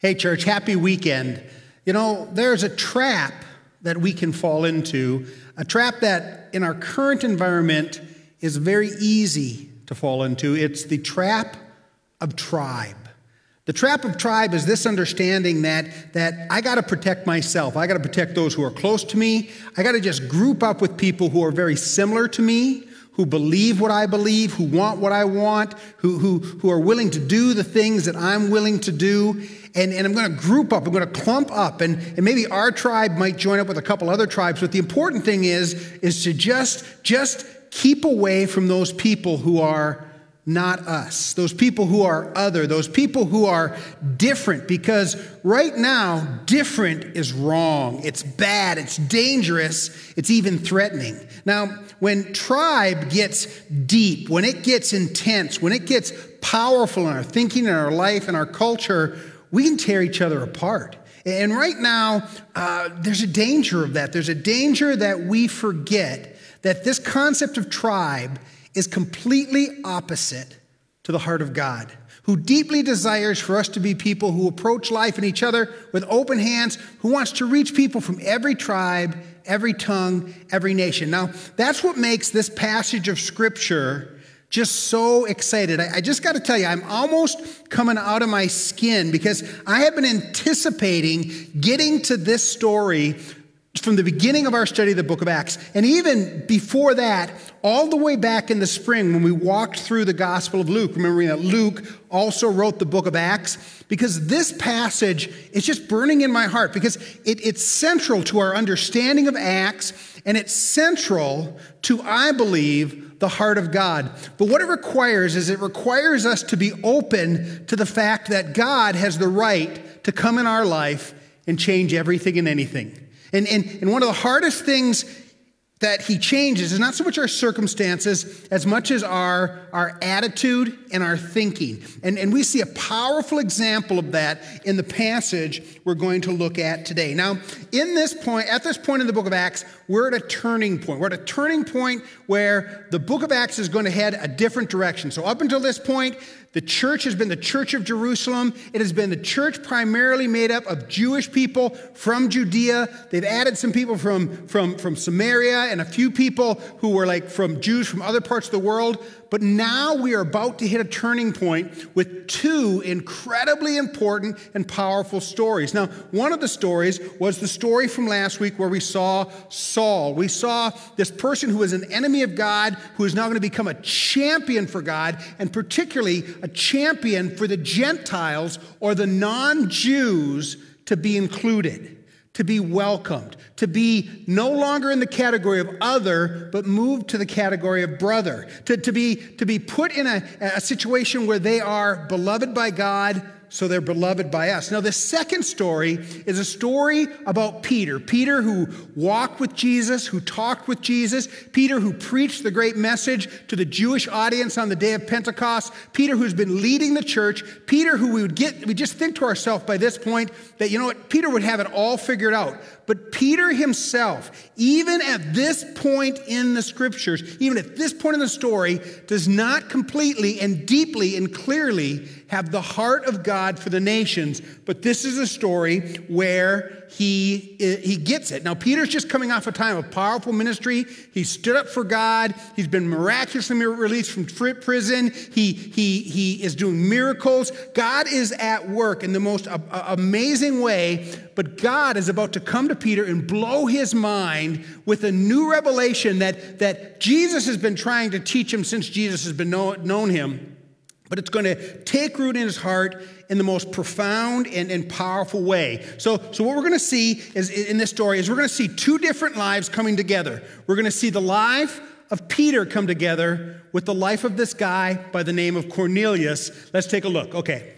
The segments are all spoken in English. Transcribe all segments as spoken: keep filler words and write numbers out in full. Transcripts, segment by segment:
Hey, church, happy weekend. You know, there's a trap that we can fall into, a trap that in our current environment is very easy to fall into. It's the trap of tribe. The trap of tribe is this understanding that, that I got to protect myself. I got to protect those who are close to me. I got to just group up with people who are very similar to me, who believe what I believe, who want what I want, who, who, who are willing to do the things that I'm willing to do. And, and I'm going to group up, I'm going to clump up, and, and maybe our tribe might join up with a couple other tribes. But the important thing is, is to just, just keep away from those people who are not us, those people who are other, those people who are different, because right now, different is wrong. It's bad, it's dangerous, it's even threatening. Now, when tribe gets deep, when it gets intense, when it gets powerful in our thinking, in our life, in our culture, we can tear each other apart. And right now, uh, there's a danger of that. There's a danger that we forget that this concept of tribe is completely opposite to the heart of God, who deeply desires for us to be people who approach life and each other with open hands, who wants to reach people from every tribe, every tongue, every nation. Now, that's what makes this passage of Scripture just so excited. I, I just got to tell you, I'm almost coming out of my skin because I have been anticipating getting to this story from the beginning of our study of the book of Acts. And even before that, all the way back in the spring when we walked through the Gospel of Luke, remembering that Luke also wrote the book of Acts, because this passage is just burning in my heart because it, it's central to our understanding of Acts, and it's central to, I believe, the heart of God. But what it requires is it requires us to be open to the fact that God has the right to come in our life and change everything and anything. And, and, and one of the hardest things that he changes is not so much our circumstances as much as our, our attitude and our thinking. And, and we see a powerful example of that in the passage we're going to look at today. Now, in this point, at this point in the book of Acts, we're at a turning point. We're at a turning point where the book of Acts is going to head a different direction. So up until this point, the church has been the church of Jerusalem. It has been the church primarily made up of Jewish people from Judea. They've added some people from, from, from Samaria and a few people who were like from Jews from other parts of the world. But now we are about to hit a turning point with two incredibly important and powerful stories. Now, one of the stories was the story from last week where we saw Saul. We saw this person who was an enemy of God, who is now going to become a champion for God, and particularly a champion for the Gentiles or the non-Jews to be included, to be welcomed, to be no longer in the category of other, but moved to the category of brother, to, to, be, to be put in a, a situation where they are beloved by God, so they're beloved by us. Now, the second story is a story about Peter. Peter who walked with Jesus, who talked with Jesus. Peter who preached the great message to the Jewish audience on the day of Pentecost. Peter who's been leading the church. Peter who we would get, we just think to ourselves by this point that, you know what, Peter would have it all figured out. But Peter himself, even at this point in the scriptures, even at this point in the story, does not completely and deeply and clearly have the heart of God for the nations. But this is a story where he, he gets it. Now, Peter's just coming off a time of powerful ministry. He stood up for God. He's been miraculously released from prison. He, he, he is doing miracles. God is at work in the most uh, amazing way. But God is about to come to Peter and blow his mind with a new revelation that, that Jesus has been trying to teach him since Jesus has been know, known him. But it's going to take root in his heart in the most profound and, and powerful way. So, so what we're going to see is in this story is we're going to see two different lives coming together. We're going to see the life of Peter come together with the life of this guy by the name of Cornelius. Let's take a look. Okay.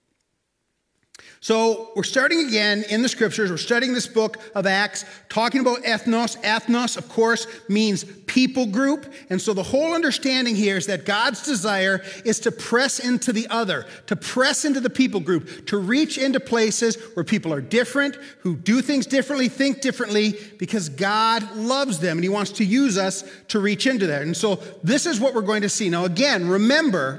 So we're starting again in the scriptures. We're studying this book of Acts, talking about ethnos. Ethnos, of course, means people group. And so the whole understanding here is that God's desire is to press into the other, to press into the people group, to reach into places where people are different, who do things differently, think differently, because God loves them and he wants to use us to reach into that. And so this is what we're going to see. Now again, remember,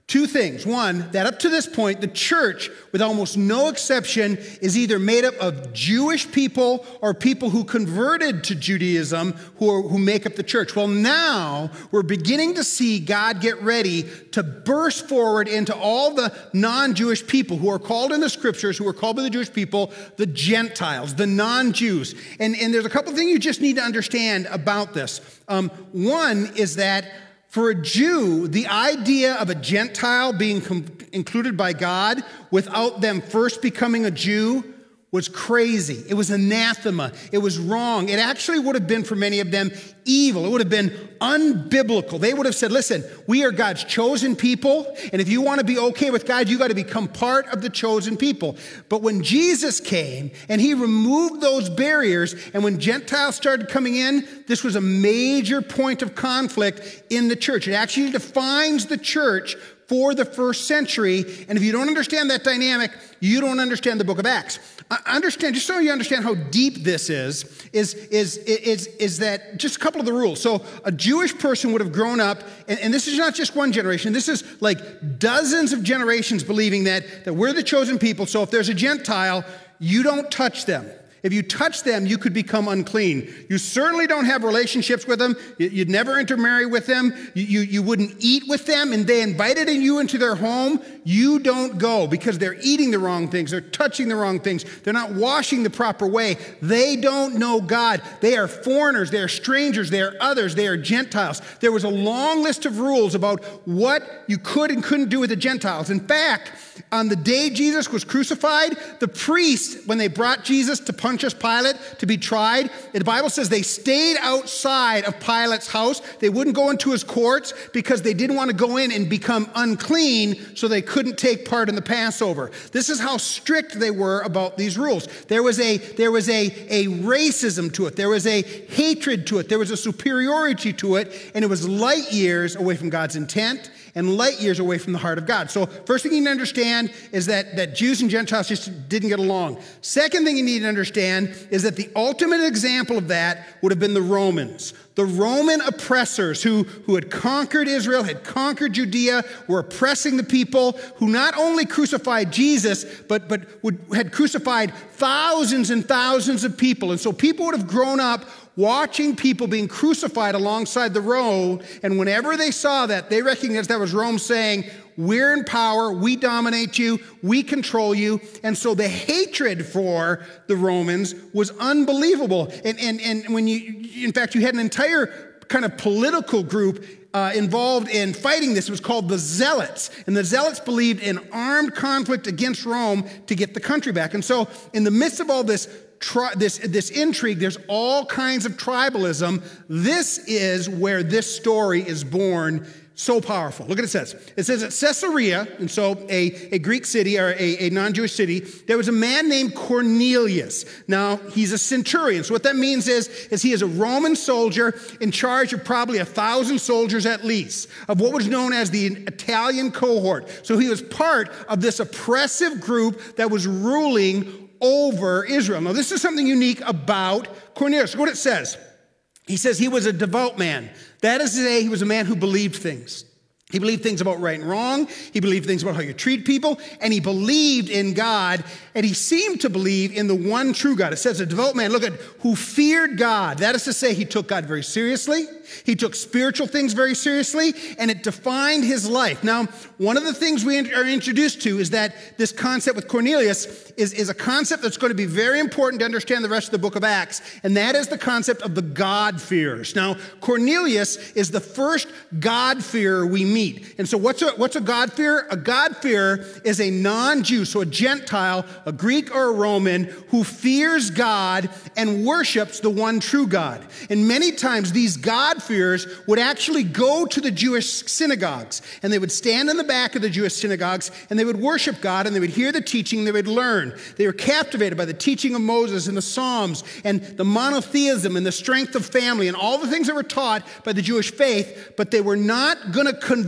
Two things. One, that up to this point, the church, with almost no exception, is either made up of Jewish people or people who converted to Judaism who, are, who make up the church. Well, now we're beginning to see God get ready to burst forward into all the non-Jewish people who are called in the scriptures, who are called by the Jewish people, the Gentiles, the non-Jews. And, and there's a couple of things you just need to understand about this. Um, one is that for a Jew, the idea of a Gentile being com- included by God without them first becoming a Jew was crazy. It was anathema. It was wrong. It actually would have been for many of them evil. It would have been unbiblical. They would have said, listen, we are God's chosen people, and if you want to be okay with God, you got to become part of the chosen people. But when Jesus came and he removed those barriers, and when Gentiles started coming in, this was a major point of conflict in the church. It actually defines the church for the first century. And if you don't understand that dynamic, you don't understand the book of Acts. I understand, just so you understand how deep this is, is, is, is, is that just a couple of the rules. So a Jewish person would have grown up, and, and this is not just one generation, this is like dozens of generations believing that, that we're the chosen people. So if there's a Gentile, you don't touch them. If you touch them, you could become unclean. You certainly don't have relationships with them. You'd never intermarry with them. You, you, you wouldn't eat with them. And they invited you into their home. You don't go because they're eating the wrong things. They're touching the wrong things. They're not washing the proper way. They don't know God. They are foreigners. They are strangers. They are others. They are Gentiles. There was a long list of rules about what you could and couldn't do with the Gentiles. In fact, on the day Jesus was crucified, the priests, when they brought Jesus to Pontius Pilate to be tried, the Bible says they stayed outside of Pilate's house. They wouldn't go into his courts because they didn't want to go in and become unclean, so they couldn't take part in the Passover. This is how strict they were about these rules. There was a, there was a, a racism to it. There was a hatred to it. There was a superiority to it, and it was light years away from God's intent and light years away from the heart of God. So first thing you need to understand is that, that Jews and Gentiles just didn't get along. Second thing you need to understand is that the ultimate example of that would have been the Romans. The Roman oppressors who, who had conquered Israel, had conquered Judea, were oppressing the people, who not only crucified Jesus, but, but would, had crucified thousands and thousands of people. And so people would have grown up watching people being crucified alongside the road, and whenever they saw that, they recognized that was Rome saying, we're in power, we dominate you, we control you. And so the hatred for the Romans was unbelievable. And, and, and when you, in fact, you had an entire kind of political group uh, involved in fighting this. It was called the Zealots. And the Zealots believed in armed conflict against Rome to get the country back. And so in the midst of all this Tri- this, this intrigue, there's all kinds of tribalism. This is where this story is born so powerful. Look at what it says. It says at Caesarea, and so a, a Greek city or a, a non-Jewish city, there was a man named Cornelius. Now, he's a centurion. So what that means is, is he is a Roman soldier in charge of probably a thousand soldiers at least, of what was known as the Italian cohort. So he was part of this oppressive group that was ruling over Israel. Now, this is something unique about Cornelius. Look what it says. He says he was a devout man. That is to say, he was a man who believed things. He believed things about right and wrong. He believed things about how you treat people. And he believed in God. And he seemed to believe in the one true God. It says a devout man, look at, who feared God. That is to say, he took God very seriously. He took spiritual things very seriously, and it defined his life. Now, one of the things we are introduced to is that this concept with Cornelius is, is a concept that's going to be very important to understand the rest of the book of Acts, and that is the concept of the God-fearers. Now, Cornelius is the first God-fearer we meet. And so what's a, what's a God-fearer? A God-fearer is a non-Jew, so a Gentile, a Greek or a Roman, who fears God and worships the one true God. And many times these God fears would actually go to the Jewish synagogues, and they would stand in the back of the Jewish synagogues, and they would worship God, and they would hear the teaching, they would learn. They were captivated by the teaching of Moses and the Psalms and the monotheism and the strength of family and all the things that were taught by the Jewish faith, but they were not going to convert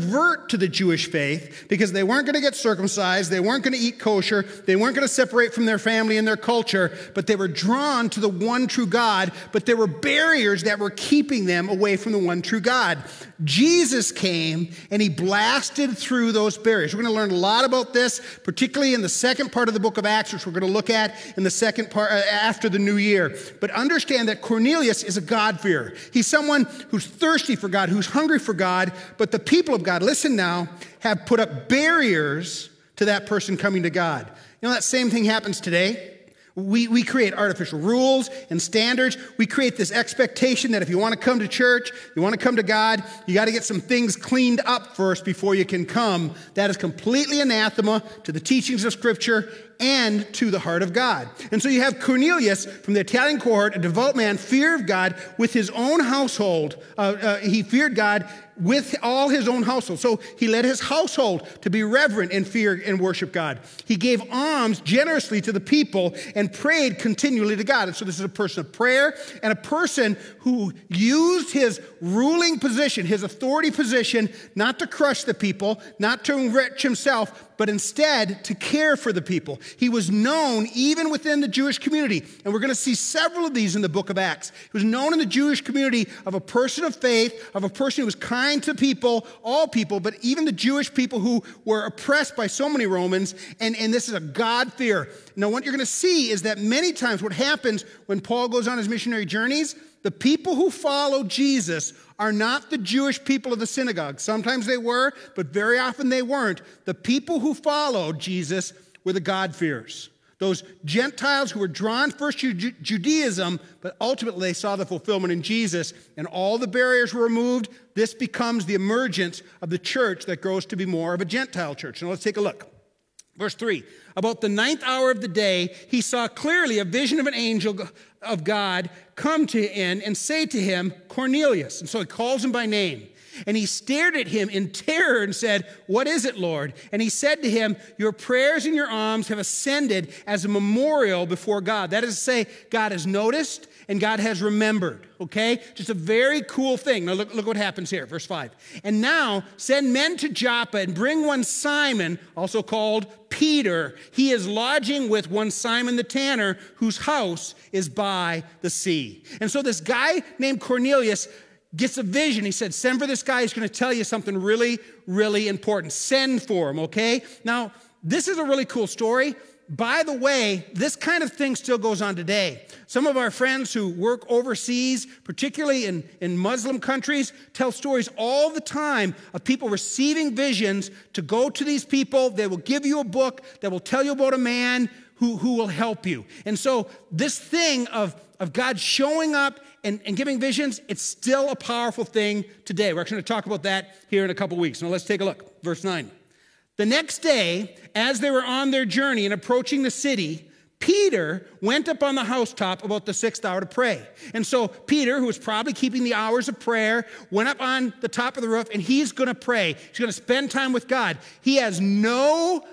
convert to the Jewish faith because they weren't going to get circumcised, they weren't going to eat kosher, they weren't going to separate from their family and their culture, but they were drawn to the one true God, but there were barriers that were keeping them away from the one true God. Jesus came and he blasted through those barriers. We're going to learn a lot about this, particularly in the second part of the book of Acts, which we're going to look at in the second part uh, after the new year. But understand that Cornelius is a God-fearer. He's someone who's thirsty for God, who's hungry for God, but the people of God, listen now, have put up barriers to that person coming to God. You know, that same thing happens today. We, we create artificial rules and standards. We create this expectation that if you want to come to church, you want to come to God, you got to get some things cleaned up first before you can come. That is completely anathema to the teachings of Scripture and to the heart of God. And so you have Cornelius from the Italian cohort, a devout man, fear of God with his own household. Uh, uh, he feared God with all his own household. So he led his household to be reverent and fear and worship God. He gave alms generously to the people and prayed continually to God. And so this is a person of prayer and a person who used his ruling position, his authority position, not to crush the people, not to enrich himself, but instead to care for the people. He was known even within the Jewish community, and we're going to see several of these in the book of Acts. He was known in the Jewish community of a person of faith, of a person who was kind to people, all people, but even the Jewish people who were oppressed by so many Romans, and, and this is a God-fear. Now, what you're going to see is that many times what happens when Paul goes on his missionary journeys, the people who follow Jesus are not the Jewish people of the synagogue. Sometimes they were, but very often they weren't. The people who followed Jesus were the God-fearers. Those Gentiles who were drawn first to Judaism, but ultimately they saw the fulfillment in Jesus, and all the barriers were removed. This becomes the emergence of the church that grows to be more of a Gentile church. Now let's take a look. Verse three, about the ninth hour of the day, he saw clearly a vision of an angel of God come to him and say to him, Cornelius. And so he calls him by name. And he stared at him in terror and said, what is it, Lord? And he said to him, your prayers and your alms have ascended as a memorial before God. That is to say, God has noticed and God has remembered, okay? Just a very cool thing. Now look, look what happens here, verse five. And now send men to Joppa and bring one Simon, also called Peter. He is lodging with one Simon the tanner, whose house is by the sea. And so this guy named Cornelius gets a vision. He said, send for this guy. He's going to tell you something really, really important. Send for him, okay? Now, this is a really cool story. By the way, this kind of thing still goes on today. Some of our friends who work overseas, particularly in, in Muslim countries, tell stories all the time of people receiving visions to go to these people. They will give you a book that will tell you about a man who, who will help you. And so this thing of, of God showing up and, and giving visions, it's still a powerful thing today. We're actually going to talk about that here in a couple weeks. Now let's take a look. Verse nine. The next day, as they were on their journey and approaching the city, Peter went up on the housetop about the sixth hour to pray. And so Peter, who was probably keeping the hours of prayer, went up on the top of the roof, and he's going to pray. He's going to spend time with God. He has no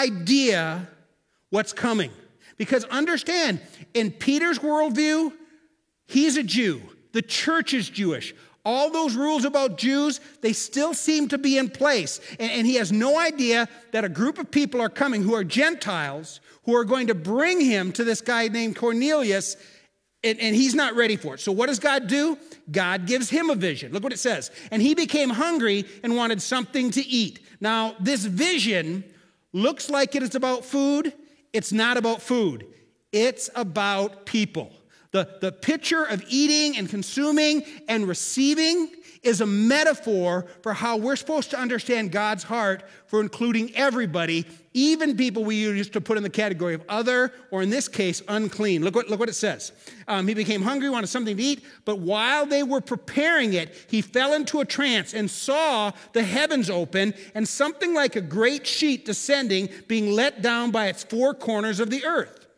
idea what's coming. Because understand, in Peter's worldview, he's a Jew. The church is Jewish. All those rules about Jews, they still seem to be in place. And, and he has no idea that a group of people are coming who are Gentiles, who are going to bring him to this guy named Cornelius, and, and he's not ready for it. So what does God do? God gives him a vision. Look what it says. And he became hungry and wanted something to eat. Now, this vision looks like it is about food. It's not about food. It's about people. The, the picture of eating and consuming and receiving is a metaphor for how we're supposed to understand God's heart for including everybody, even people we used to put in the category of other, or in this case, unclean. Look what, look what it says. Um, he became hungry, wanted something to eat, but while they were preparing it, he fell into a trance and saw the heavens open and something like a great sheet descending, being let down by its four corners of the earth.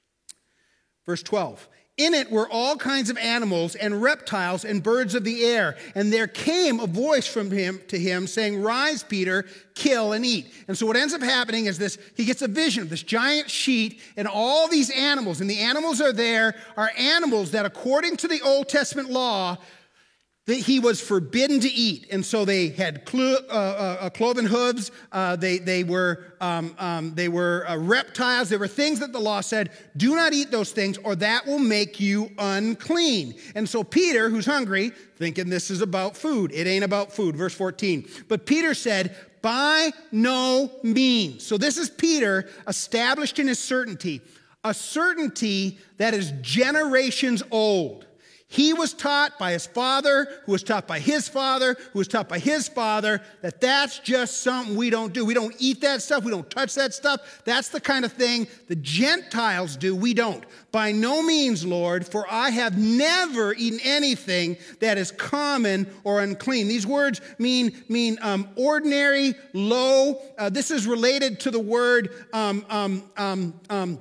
Verse twelve. In it were all kinds of animals and reptiles and birds of the air. And there came a voice from him to him saying, rise, Peter, kill and eat. And so what ends up happening is this, he gets a vision of this giant sheet and all these animals. And the animals are there are animals that according to the Old Testament law, that he was forbidden to eat. And so they had clo- uh, uh, cloven hooves. Uh, they, they were, um, um, they were uh, reptiles. There were things that the law said, do not eat those things or that will make you unclean. And so Peter, who's hungry, thinking this is about food. It ain't about food. Verse fourteen. But Peter said, by no means. So this is Peter established in his certainty, a certainty that is generations old. He was taught by his father, who was taught by his father, who was taught by his father, that that's just something we don't do. We don't eat that stuff. We don't touch that stuff. That's the kind of thing the Gentiles do. We don't. By no means, Lord, for I have never eaten anything that is common or unclean. These words mean, mean um, ordinary, low. Uh, this is related to the word um, um, um, um,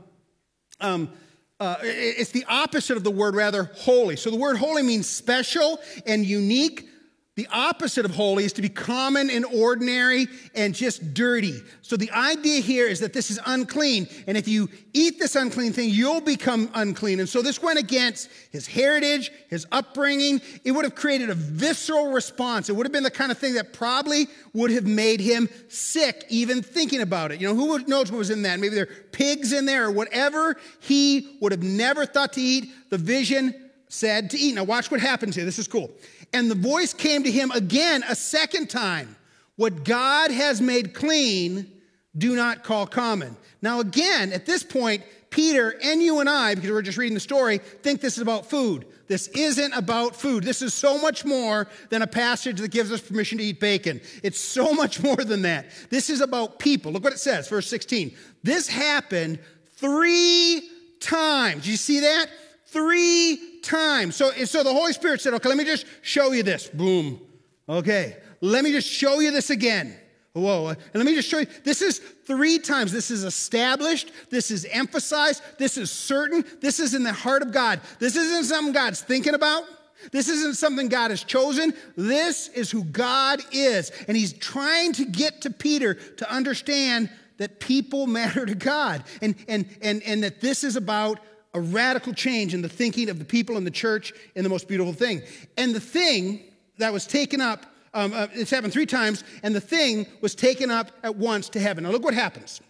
um, Uh, it's the opposite of the word, rather, holy. So the word holy means special and unique. The opposite of holy is to be common and ordinary and just dirty. So the idea here is that this is unclean. And if you eat this unclean thing, you'll become unclean. And so this went against his heritage, his upbringing. It would have created a visceral response. It would have been the kind of thing that probably would have made him sick, even thinking about it. You know, who knows what was in that? Maybe there are pigs in there or whatever he would have never thought to eat. The vision said to eat. Now watch what happens here. This is cool. And the voice came to him again a second time. What God has made clean, do not call common. Now again, at this point, Peter and you and I, because we're just reading the story, think this is about food. This isn't about food. This is so much more than a passage that gives us permission to eat bacon. It's so much more than that. This is about people. Look what it says, verse sixteen. This happened three times. You see that? Three times. So, so the Holy Spirit said, okay, let me just show you this. Boom. Okay. Let me just show you this again. Whoa. And let me just show you. This is three times. This is established. This is emphasized. This is certain. This is in the heart of God. This isn't something God's thinking about. This isn't something God has chosen. This is who God is. And he's trying to get to Peter to understand that people matter to God. And, and, and, and that this is about a radical change in the thinking of the people in the church and the most beautiful thing. And the thing that was taken up, um, uh, it's happened three times, and the thing was taken up at once to heaven. Now look what happens.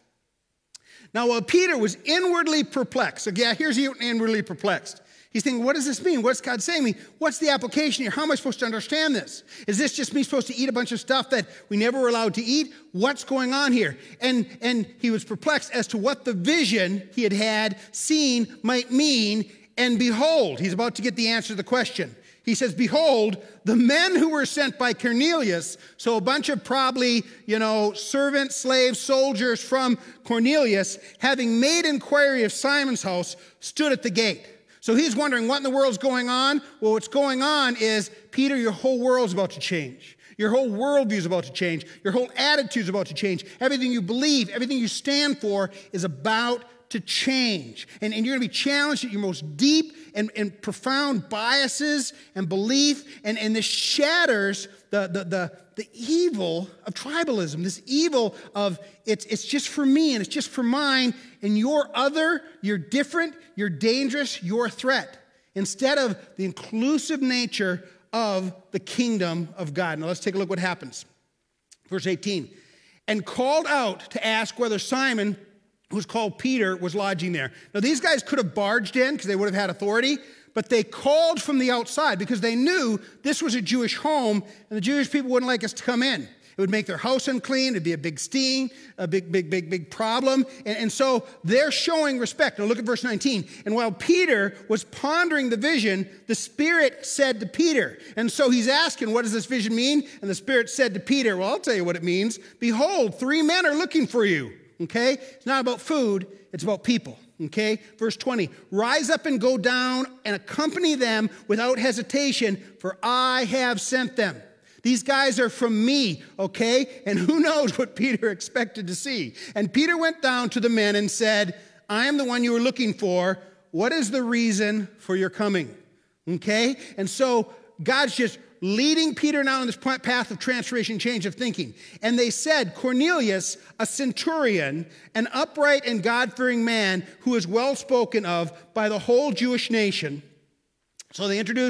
Now while Peter was inwardly perplexed, so yeah, here's he inwardly perplexed. He's thinking, what does this mean? What's God saying to me? What's the application here? How am I supposed to understand this? Is this just me supposed to eat a bunch of stuff that we never were allowed to eat? What's going on here? And, and he was perplexed as to what the vision he had had seen might mean. And behold, he's about to get the answer to the question. He says, behold, the men who were sent by Cornelius, so a bunch of probably, you know, servants, slaves, soldiers from Cornelius, having made inquiry of Simon's house, stood at the gate. So he's wondering what in the world's going on. Well, what's going on is, Peter, your whole world's about to change. Your whole worldview is about to change. Your whole attitude is about to change. Everything you believe, everything you stand for is about to change. And, and you're going to be challenged at your most deep and, and profound biases and belief. And, and this shatters the, the, the, the evil of tribalism, this evil of it's, it's just for me and it's just for mine. And you're other, you're different, you're dangerous, you're a threat. Instead of the inclusive nature of the kingdom of God. Now let's take a look what happens. Verse eighteen. And called out to ask whether Simon, who's called Peter, was lodging there. Now these guys could have barged in because they would have had authority, but they called from the outside because they knew this was a Jewish home and the Jewish people wouldn't like us to come in. It would make their house unclean. It'd be a big sting, a big, big, big, big problem. And, and so they're showing respect. Now look at verse nineteen. And while Peter was pondering the vision, the Spirit said to Peter. And so he's asking, what does this vision mean? And the Spirit said to Peter, well, I'll tell you what it means. Behold, three men are looking for you. Okay? It's not about food. It's about people. Okay? Verse twenty. Rise up and go down and accompany them without hesitation, for I have sent them. These guys are from me, okay? And who knows what Peter expected to see. And Peter went down to the men and said, I am the one you were looking for. What is the reason for your coming? Okay? And so God's just leading Peter now on this path of transformation, change of thinking. And they said, Cornelius, a centurion, an upright and God-fearing man who is well spoken of by the whole Jewish nation. So they introduce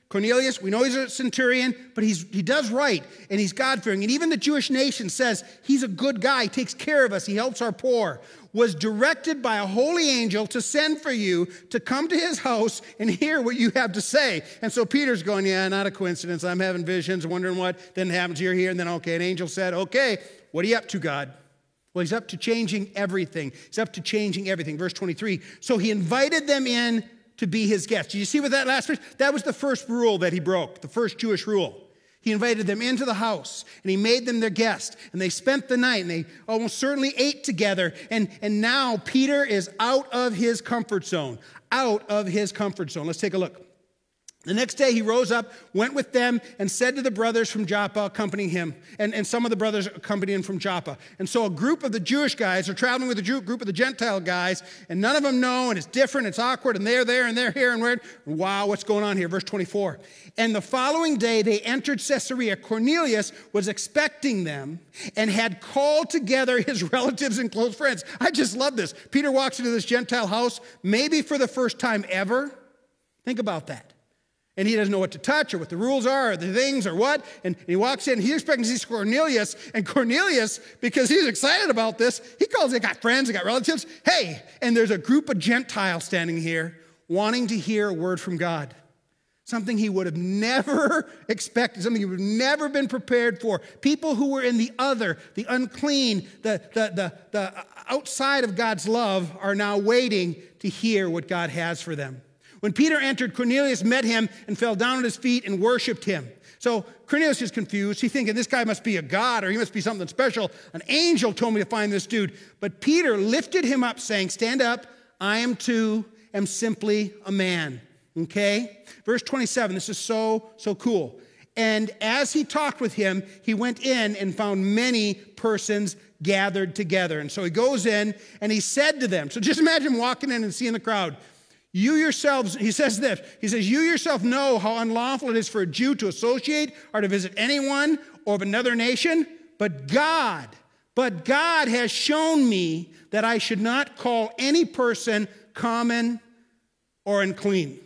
Cornelius, we know he's a centurion, but he's, he does right, and he's God-fearing. And even the Jewish nation says he's a good guy, he takes care of us, he helps our poor. Was directed by a holy angel to send for you to come to his house and hear what you have to say. And so Peter's going, yeah, not a coincidence. I'm having visions, wondering what then happens here, here. And then, okay, an angel said, okay, what are you up to, God? Well, he's up to changing everything. He's up to changing everything. Verse twenty-three, so he invited them in to be his guests. Did you see what that last verse? That was the first rule that he broke, the first Jewish rule. He invited them into the house, and he made them their guest, and they spent the night, and they almost certainly ate together, and, and now Peter is out of his comfort zone, out of his comfort zone. Let's take a look. The next day he rose up, went with them, and said to the brothers from Joppa accompanying him, and, and some of the brothers accompanied him from Joppa. And so a group of the Jewish guys are traveling with a group of the Gentile guys, and none of them know, and it's different, it's awkward, and they're there, and they're here, and weird. Wow, what's going on here? Verse twenty-four. And the following day they entered Caesarea. Cornelius was expecting them and had called together his relatives and close friends. I just love this. Peter walks into this Gentile house, maybe for the first time ever. Think about that. And he doesn't know what to touch or what the rules are or the things or what. And he walks in, he's expecting to see Cornelius. And Cornelius, because he's excited about this, he calls, they got friends, they got relatives. Hey, and there's a group of Gentiles standing here wanting to hear a word from God. Something he would have never expected, something he would have never been prepared for. People who were in the other, the unclean, the, the, the, the outside of God's love are now waiting to hear what God has for them. When Peter entered, Cornelius met him and fell down at his feet and worshiped him. So Cornelius is confused. He's thinking this guy must be a god or he must be something special. An angel told me to find this dude. But Peter lifted him up saying, stand up, I am too, am simply a man. Okay? Verse twenty-seven, this is so, so cool. And as he talked with him, he went in and found many persons gathered together. And so he goes in and he said to them, so just imagine walking in and seeing the crowd. You yourselves, he says this, he says, you yourself know how unlawful it is for a Jew to associate or to visit anyone or of another nation, but God, but God has shown me that I should not call any person common or unclean.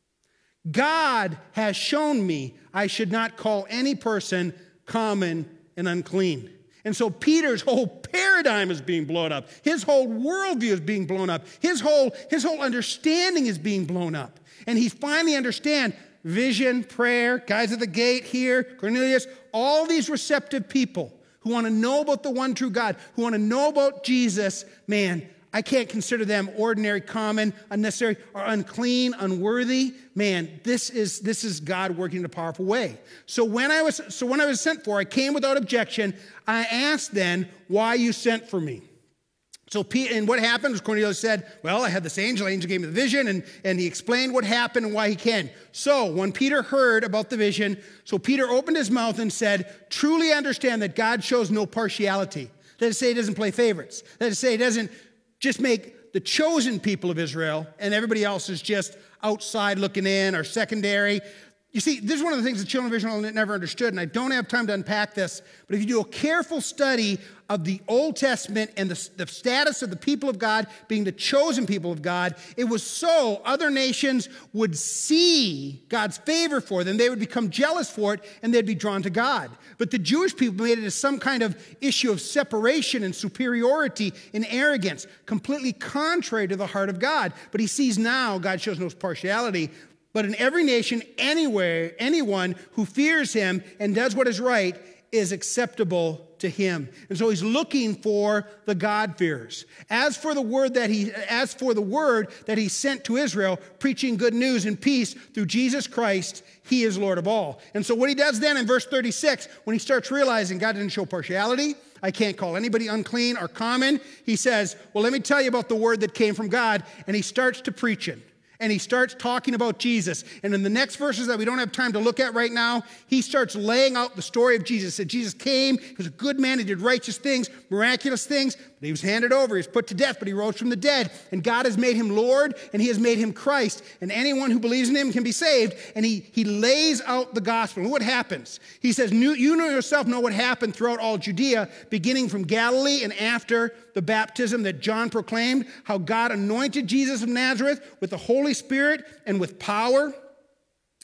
God has shown me I should not call any person common and unclean. And so Peter's whole paradigm is being blown up. His whole worldview is being blown up. His whole, his whole understanding is being blown up. And he finally understands vision, prayer, guys at the gate here, Cornelius, all these receptive people who want to know about the one true God, who want to know about Jesus, man, I can't consider them ordinary, common, unnecessary, or unclean, unworthy. Man, this is this is God working in a powerful way. So when I was so when I was sent for, I came without objection. I asked then why you sent for me. So Pete, and what happened was Cornelius said, well, I had this angel, angel gave me the vision, and, and he explained what happened and why he came. So when Peter heard about the vision, so Peter opened his mouth and said, truly understand that God shows no partiality. That is to say, he doesn't play favorites. That is to say, he doesn't just make the chosen people of Israel and everybody else is just outside looking in or secondary. You see, this is one of the things the children of Israel never understood, and I don't have time to unpack this, but if you do a careful study of the Old Testament and the, the status of the people of God being the chosen people of God, it was so other nations would see God's favor for them, they would become jealous for it, and they'd be drawn to God. But the Jewish people made it as some kind of issue of separation and superiority and arrogance, completely contrary to the heart of God. But he sees now God shows no partiality. But in every nation, anywhere, anyone who fears him and does what is right is acceptable to him. And so he's looking for the God-fearers. As for the word that he, as for the word that he sent to Israel, preaching good news and peace through Jesus Christ, he is Lord of all. And so what he does then in verse thirty-six, when he starts realizing God didn't show partiality, I can't call anybody unclean or common, he says, well, let me tell you about the word that came from God. And he starts to preach it. And he starts talking about Jesus. And in the next verses that we don't have time to look at right now, he starts laying out the story of Jesus. That Jesus came, he was a good man, he did righteous things, miraculous things, but he was handed over, he was put to death, but he rose from the dead. And God has made him Lord, and he has made him Christ. And anyone who believes in him can be saved. And he, he lays out the gospel. And what happens? He says, you know yourself know what happened throughout all Judea, beginning from Galilee and after the baptism that John proclaimed, how God anointed Jesus of Nazareth with the Holy Spirit and with power,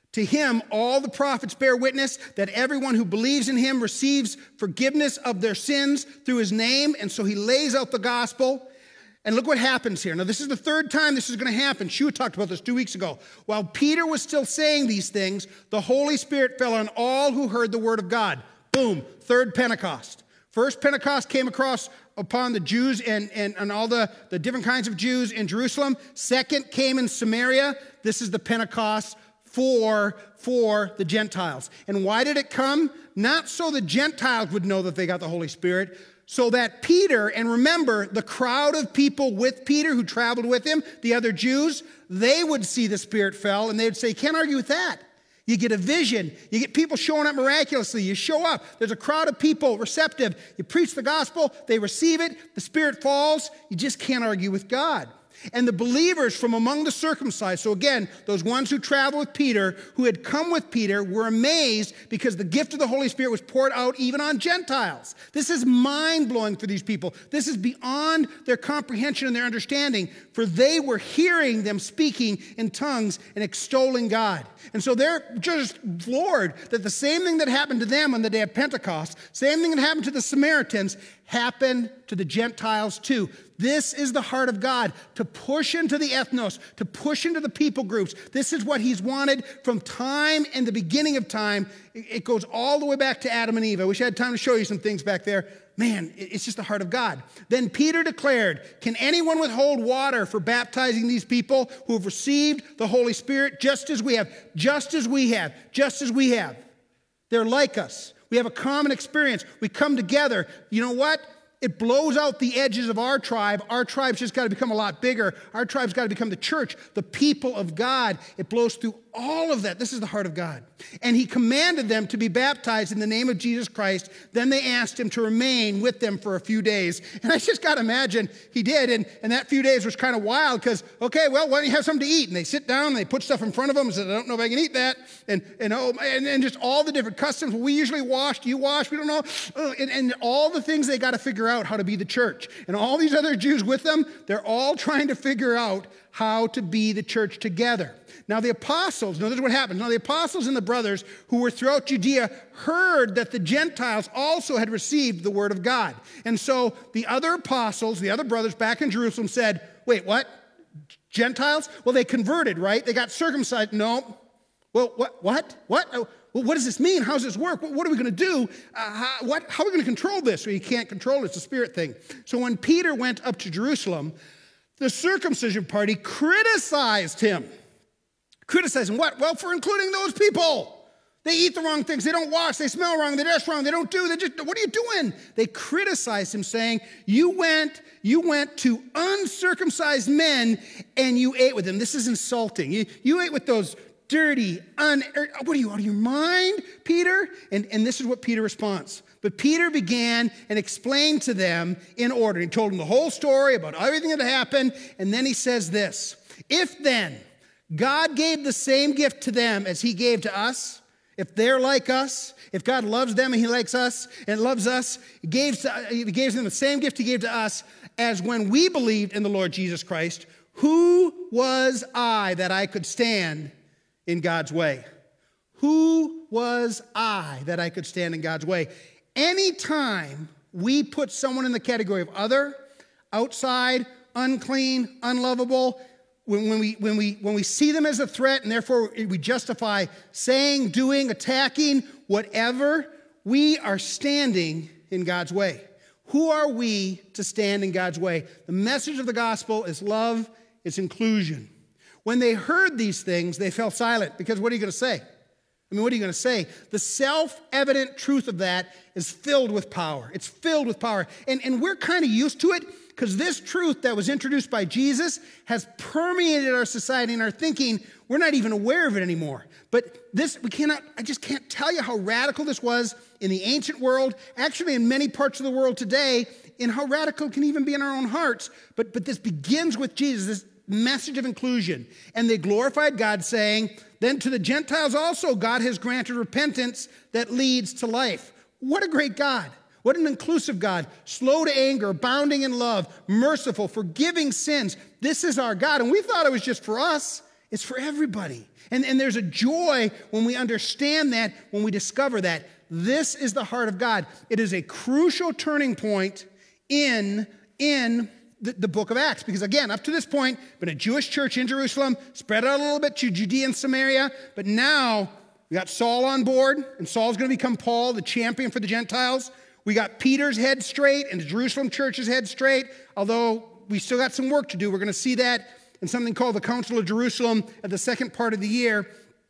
To him, all the prophets bear witness that everyone who believes in him receives forgiveness of their sins through his name. And so he lays out the gospel. And look what happens here. Now, this is the third time this is going to happen. Shua talked about this two weeks ago. While Peter was still saying these things, the Holy Spirit fell on all who heard the word of God. Boom, third Pentecost. First Pentecost came across upon the Jews and, and, and all the, the different kinds of Jews in Jerusalem. Second came in Samaria. This is the Pentecost for, for the Gentiles. And why did it come? Not so the Gentiles would know that they got the Holy Spirit, so that Peter, and remember, the crowd of people with Peter who traveled with him, the other Jews, they would see the Spirit fell, and they would say, can't argue with that. You get a vision. You get people showing up miraculously. You show up. There's a crowd of people receptive. You preach the gospel. They receive it. The Spirit falls. You just can't argue with God. And the believers from among the circumcised, so again, those ones who traveled with Peter, who had come with Peter, were amazed because the gift of the Holy Spirit was poured out even on Gentiles. This is mind-blowing for these people. This is beyond their comprehension and their understanding, for they were hearing them speaking in tongues and extolling God. And so they're just floored that the same thing that happened to them on the day of Pentecost, same thing that happened to the Samaritans, happened to the Gentiles too. This is the heart of God, to push into the ethnos, to push into the people groups. This is what he's wanted from time and the beginning of time. It goes all the way back to Adam and Eve. I wish I had time to show you some things back there. Man, it's just the heart of God. Then Peter declared, can anyone withhold water for baptizing these people who have received the Holy Spirit just as we have? Just as we have. Just as we have. They're like us. We have a common experience. We come together. You know what? It blows out the edges of our tribe. Our tribe's just got to become a lot bigger. Our tribe's got to become the church, the people of God. It blows through all of that. This is the heart of God. And he commanded them to be baptized in the name of Jesus Christ. Then they asked him to remain with them for a few days. And I just got to imagine he did. And, and that few days was kind of wild because, okay, well, why don't you have something to eat? And they sit down and they put stuff in front of them and said, I don't know if I can eat that. And, and, oh, and, and just all the different customs. We usually wash. Do you wash? We don't know. Oh, and, and all the things they got to figure out how to be the church. And all these other Jews with them, they're all trying to figure out how to be the church together. Now the apostles, notice what happens. Now the apostles and the brothers who were throughout Judea heard that the Gentiles also had received the word of God. And so the other apostles, the other brothers back in Jerusalem said, wait, what? Gentiles? Well, they converted, right? They got circumcised. No. Well, what? What? What? Oh, well, what does this mean? How does this work? What, what are we going to do? Uh, how, what, how are we going to control this? Well, you can't control it. It's a spirit thing. So when Peter went up to Jerusalem, the circumcision party criticized him. Criticizing what? Well, for including those people. They eat the wrong things. They don't wash. They smell wrong. They dress wrong. They don't do. They just, what are you doing? They criticized him saying, you went, you went to uncircumcised men and you ate with them. This is insulting. You, you ate with those dirty, un, what are you, out of your mind, Peter? And, and this is what Peter responds. But Peter began and explained to them in order. He told them the whole story about everything that happened. And then he says this, if then God gave the same gift to them as he gave to us, if they're like us, if God loves them and he likes us and loves us, he gave, to, he gave them the same gift he gave to us as when we believed in the Lord Jesus Christ, who was I that I could stand in God's way? Who was I that I could stand in God's way? Anytime we put someone in the category of other, outside, unclean, unlovable, When, when, we, when, we, when we see them as a threat and therefore we justify saying, doing, attacking, whatever, we are standing in God's way. Who are we to stand in God's way? The message of the gospel is love, it's inclusion. When they heard these things, they fell silent because what are you going to say? I mean, what are you going to say? The self-evident truth of that is filled with power. It's filled with power. And, and we're kind of used to it because this truth that was introduced by Jesus has permeated our society and our thinking. We're not even aware of it anymore. But this, we cannot, I just can't tell you how radical this was in the ancient world, actually in many parts of the world today, and how radical it can even be in our own hearts. But, but this begins with Jesus, this message of inclusion. And they glorified God, saying, then to the Gentiles also God has granted repentance that leads to life. What a great God. What an inclusive God. Slow to anger, abounding in love, merciful, forgiving sins. This is our God. And we thought it was just for us. It's for everybody. And, and there's a joy when we understand that, when we discover that. This is the heart of God. It is a crucial turning point in, in the, the book of Acts. Because again, up to this point, been a Jewish church in Jerusalem, spread out a little bit to Judea and Samaria, but now we got Saul on board, and Saul's going to become Paul, the champion for the Gentiles. We got Peter's head straight and the Jerusalem church's head straight, although we still got some work to do. We're going to see that in something called the Council of Jerusalem at the second part of the year.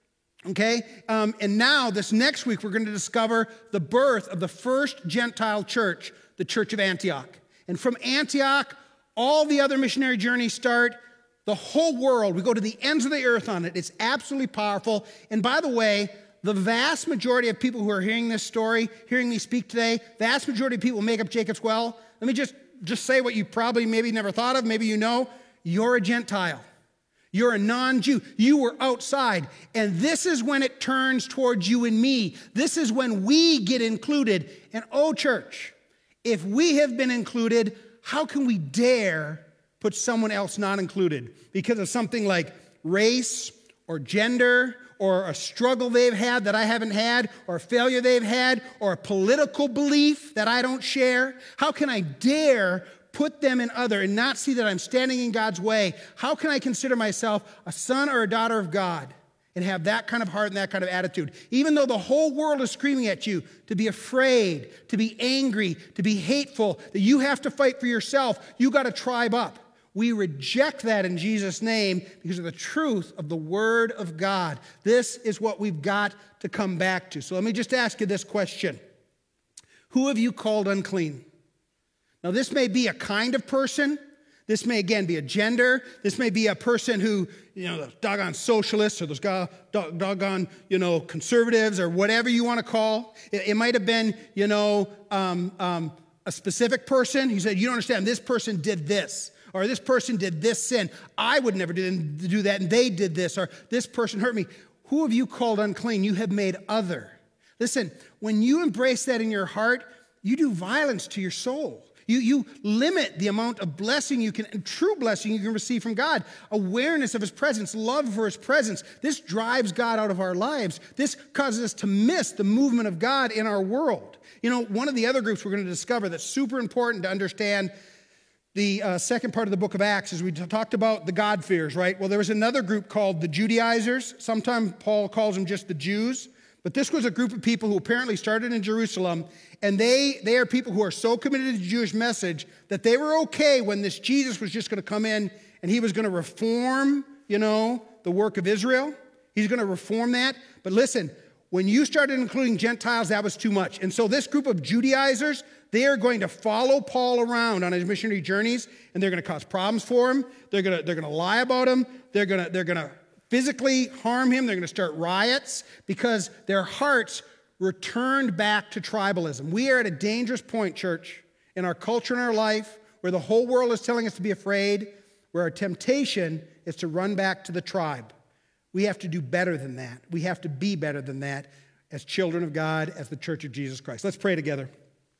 Okay? Um, and now, this next week, we're going to discover the birth of the first Gentile church, the Church of Antioch. And from Antioch, all the other missionary journeys start. The whole world, we go to the ends of the earth on it. It's absolutely powerful. And by the way, the vast majority of people who are hearing this story, hearing me speak today, vast majority of people make up Jacob's Well. Let me just, just say what you probably maybe never thought of, maybe you know. You're a Gentile. You're a non-Jew. You were outside. And this is when it turns towards you and me. This is when we get included. And oh, church, if we have been included, how can we dare put someone else not included because of something like race or gender or a struggle they've had that I haven't had, or a failure they've had, or a political belief that I don't share? How can I dare put them in other and not see that I'm standing in God's way? How can I consider myself a son or a daughter of God and have that kind of heart and that kind of attitude? Even though the whole world is screaming at you to be afraid, to be angry, to be hateful, that you have to fight for yourself, you got to tribe up. We reject that in Jesus' name because of the truth of the Word of God. This is what we've got to come back to. So let me just ask you this question. Who have you called unclean? Now, this may be a kind of person. This may, again, be a gender. This may be a person who, you know, those doggone socialists or those doggone, you know, conservatives or whatever you want to call. It, it might have been, you know, um, um, a specific person. He said, you don't understand, this person did this. Or this person did this sin. I would never do that, and they did this. Or this person hurt me. Who have you called unclean? You have made other. Listen, when you embrace that in your heart, you do violence to your soul. You, you limit the amount of blessing you can, true blessing you can receive from God. Awareness of His presence, love for His presence. This drives God out of our lives. This causes us to miss the movement of God in our world. You know, one of the other groups we're going to discover that's super important to understand the uh, second part of the book of Acts is we t- talked about the God-fearers, right? Well, there was another group called the Judaizers. Sometimes Paul calls them just the Jews. But this was a group of people who apparently started in Jerusalem, and they, they are people who are so committed to the Jewish message that they were okay when this Jesus was just going to come in and He was going to reform, you know, the work of Israel. He's going to reform that. But listen, when you started including Gentiles, that was too much. And so this group of Judaizers, they are going to follow Paul around on his missionary journeys, and they're going to cause problems for him. They're going to, they're going to lie about him. They're going to, they're going to physically harm him. They're going to start riots because their hearts returned back to tribalism. We are at a dangerous point, church, in our culture and our life, where the whole world is telling us to be afraid, where our temptation is to run back to the tribe. We have to do better than that. We have to be better than that as children of God, as the Church of Jesus Christ. Let's pray together.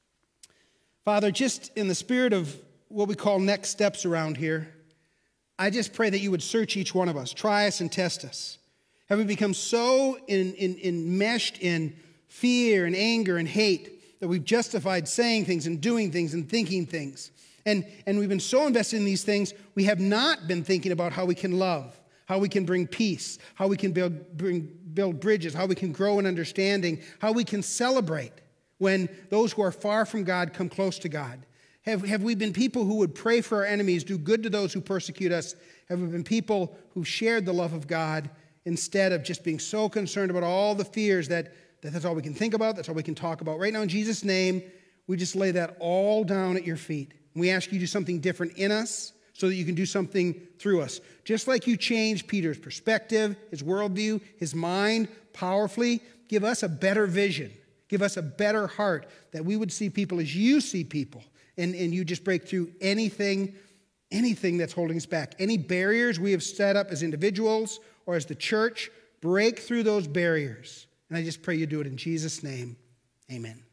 Father, just in the spirit of what we call next steps around here, I just pray that you would search each one of us, try us and test us. Have we become so in, in, enmeshed in fear and anger and hate that we've justified saying things and doing things and thinking things? And, and we've been so invested in these things, we have not been thinking about how we can love, how we can bring peace, how we can build, bring, build bridges, how we can grow in understanding, how we can celebrate when those who are far from God come close to God. Have, have we been people who would pray for our enemies, do good to those who persecute us? Have we been people who shared the love of God instead of just being so concerned about all the fears that, that that's all we can think about, that's all we can talk about? Right now, in Jesus' name, we just lay that all down at your feet. We ask you to do something different in us so that you can do something through us. Just like you changed Peter's perspective, his worldview, his mind powerfully, give us a better vision. Give us a better heart that we would see people as you see people. And, and you just break through anything, anything that's holding us back. Any barriers we have set up as individuals or as the church, break through those barriers. And I just pray you do it in Jesus' name. Amen.